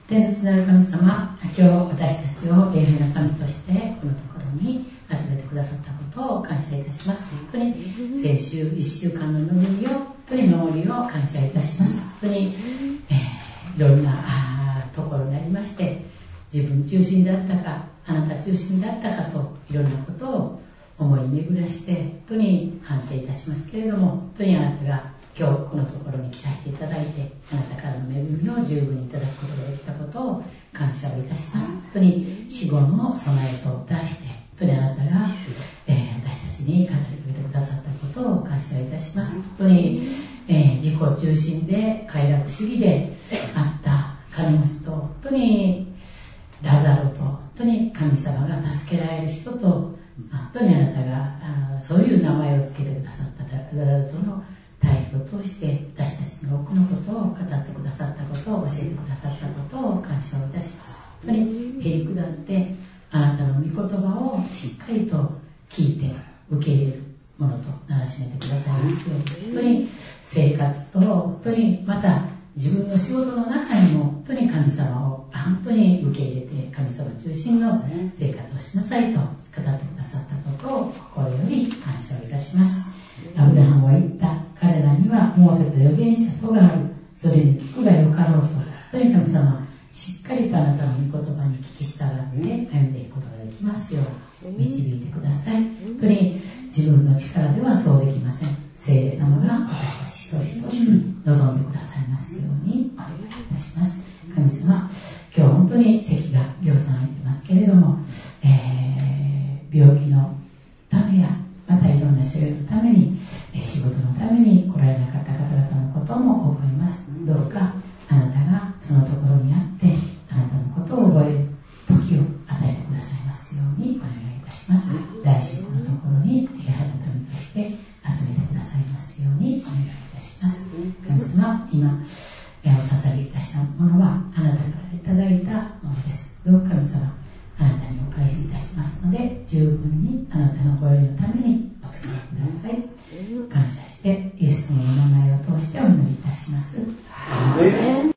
天の父なる神様、今日私たちを礼拝の神としてこのところに集めてくださったことを感謝いたします。本当に先週1週間の恵みを、本当に守りを感謝いたします。本当に、いろんなところにありまして、自分中心だったか、あなた中心だったかといろんなことを思い巡らして本当に反省いたしますけれども、本当にあなたが今日このところに来させていただいて、あなたからの恵みを十分にいただくことができたことを感謝をいたします。本当に死後の備えと題して、本当にあなたが、私たちに語りかけてくださったことを感謝いたします。本当に、自己中心で快楽主義であった金持ちと、本当にラザロと、本当に神様が助けられる人と、本当にあなたがそういう名前を付けてくださったラザロとの対比を通して私たちの多くのことを語ってくださったことを教えてくださったことを感謝をいたします。本当にへりくだってあなたの御言葉をしっかりと聞いて受け入れるものとならしめてくださいますように、本当に生活と本当にまた自分の仕事の中にも本当に神様を本当に受け入れて神様中心の生活をしなさいと語ってくださったことを心より感謝をいたします。アブラハムは言った。彼らにはモーセと預言者とがある。それに聞くがよかろうと。本当に神様、しっかりとあなたの御言葉に聞き従って歩んでいくことができますよう導いてください。本当に自分の力ではそうできません。聖霊様が私たち一人一人に望んでくださいますようにお願いいたします。神様、今日本当に席がぎょうさん空いてますけれども、病気のためやまたいろんな所要のために、仕事のために来られなかった方々のことも覚えます。どうかあなたがそのところにあってあなたのことを覚える時を与えてくださいますようにお願いいたします。来週このところに礼拝のためとして集めてくださいますようにお願いいたします。神様、今お捧げいたしたものはあなたからいただいたものです。どうか神様、あなたにお返しいたしますので、十分にあなたのご用意のためにお付き合いください。感謝してイエスのお名前を通してお祈りいたします。